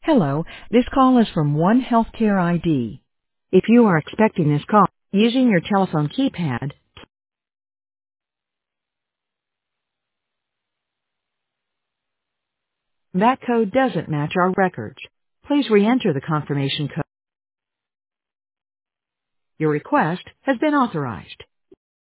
Hello, this call is from One Healthcare ID. If you are expecting this call using your telephone keypad, that code doesn't match our records. Please re-enter the confirmation code. Your request has been authorized.